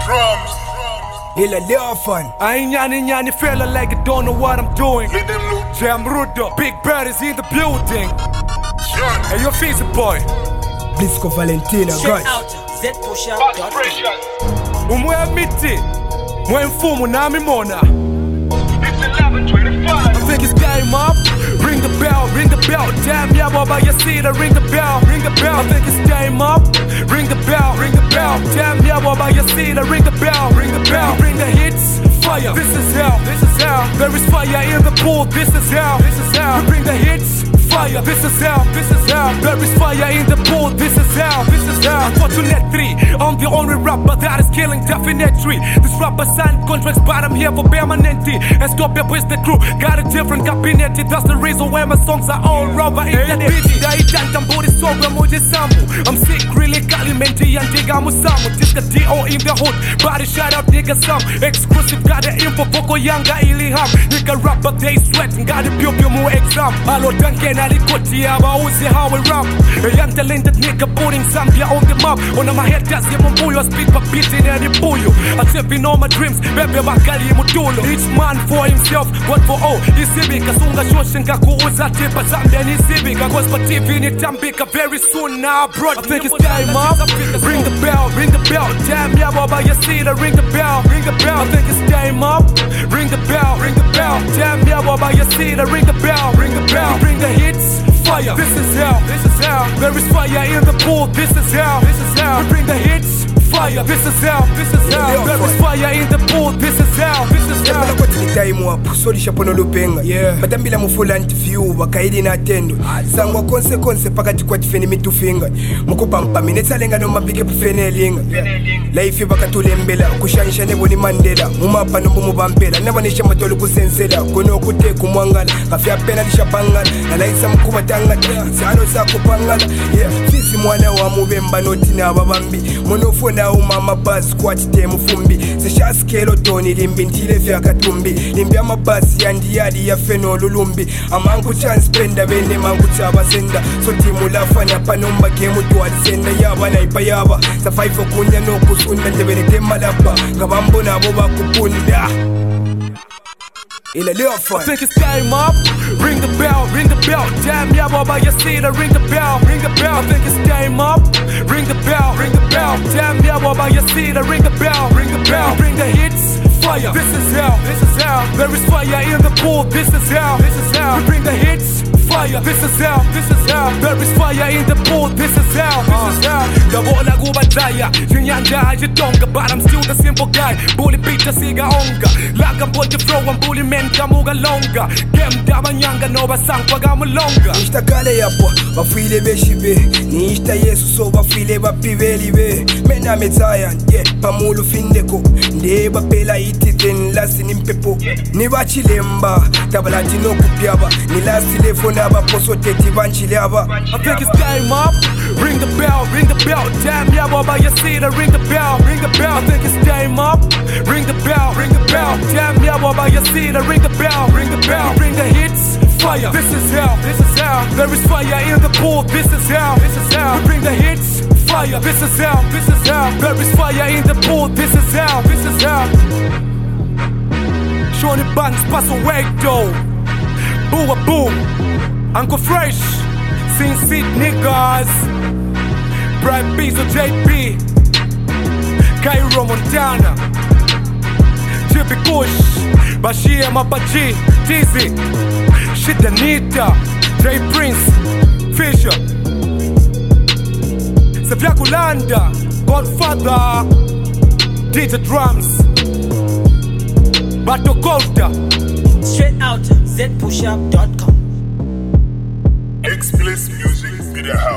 drums. Ila leo fun. I ain't nyani fella like I don't know what I'm doing. Let them know. Jam Rudo, Big Bird is in the building. Sean. Hey, your face boy. Blisco Valentina, guys. Umwe miti, mwe mfumu na mimona. It's 11:25. I think it's time up. Ring the bell, ring the bell. Damn, yeah, boy, you see the ring the bell, ring the bell. I think it's time up. Ring the bell, ring the bell. Damn, yeah, boy, you see the ring the bell, ring the bell. Bring the hits, fire. This is hell, this is hell. There is fire in the pool. This is hell, this is hell. We bring the hits. Fire, this is hell, this is hell. There is fire in the pool, this is hell, this is hell. Unfortunately, I'm the only rapper that is killing definitely. This rapper signed contracts, but I'm here for permanently. And stop it with the crew, got a different cabinet. That's the reason why my songs are all rubber in the beat. I'm sick, really calimenti and digamos samu. This the D.O. in the hood, body shout out nigga some. Exclusive, got the info, Boko Yanga Iliham. Nigga rapper, they sweating, got the pure more exam. Hello, Duncan. Yeah, but who see how we rap? A young talented nigga putting Zambia on the map. On my head, just yeah, I speak for beating any buyo. I step in all my dreams, baby, Bakali Mutulo. Each man for himself, God for all. He's civic, Kasunga Shoshinga, Kuuza Tipa, Zambia, he's civic. I was for TV in Tambika very soon now, bro. I think it's time up. Ring the bell, ring the bell. Damn, yeah, Baba, you see the ring the bell, ring the bell. I think it's time up. Ring the bell, ring the bell. Damn, yeah, Baba, you see the ring the bell, ring the bell. Bring the hits. Fire, this is hell, this is hell. There is fire in the pool, this is hell, this is hell. We bring the hits, fire, this is hell, this is hell. There is fire in the pool, this is hell, this is hell. Yabala kwa time wapu, soli shapono lupenga. Matambila mufula interview, wakaidi na atendo. Sangwa konse pakati kwa tifeni mitufinga. Mukupa mpami, netsalenga no mapike pufene linga. Life bakatule mbela, kushanisha nebo ni Mandela. Mumapa no mubampela, nabanisha matolu kusensela. Kono kute kumwangala, kafia pena lisha pangala. Nalaisa mkuba tangala, sano sa kupangala. Fisi mwana wa mubemba noti na babambi. Monofona umama basi kwa titemu fumbi. Sesha skelo toni limbi ntile fya katumbi. Limbi ama basi yandi yadi ya feno lulumbi. Amangu chance penda bende mangu chaba senda. So timu lafanya panomba gemu tuwali senda yaba na ipa yaba. Sa faifo kunya no kusunda ndebele tema lapa. Kabambo na boba kupunda. I think it's time up. Ring the bell, ring the bell. Damn, yeah, Baba, you see the ring the bell, ring the bell. I think it's time up. Ring the bell, ring the bell. Damn, yeah, Baba, you see the ring the bell, ring the bell. Bring the hits, fire. This is hell, this is hell. There is fire in the pool. This is hell, this is hell. We bring the hits. Fire, this is hell, this is hell. There is fire in the pool, this is hell, this is hell. The bola gubataya, Jinyanja, Jitonga, but I'm still the simple guy. Bully Peter Siga Onga, Lagam Boja Flow and Bully Men Kamuga Longa. Gem Damanyanga Nova Sankwaga Longa. Nishta Kale Yapo, Bafile Beshibe, Nishta Yesu so Bafile Bapiveli Be. Mena Metayan, yeah, Pamulu Findeko, Neba Pela Itizen, Lastin Impepo, Nibachi Lemba, Tabalati no Kupiaba, Nilasti Lefona. I think it's time up. Ring the bell, ring the bell. Damn, yeah, Baba, you see the ring the bell, ring the bell. I think it's time up. Ring the bell, ring the bell. Damn, yeah, Baba, you see the ring the bell, ring the bell. We bring the hits, fire. This is hell, this is hell. There is fire in the pool. This is hell, this is hell. We bring the hits, fire. This is hell, this is hell. There is fire in the pool. This is hell, this is hell. Shorty Banks, pass away though. Boom, boom. Uncle Fresh, Sin Seed Niggas, Bright Bezo JP, Cairo Montana, Chippy Kush, Bashir Mapachi, Dizzy, Shitanita, J Prince, Fisher, Savia Kulanda, Godfather, DJ Drums, Bato Kota. Straight out, zpushup.com. Explicit music, be the house.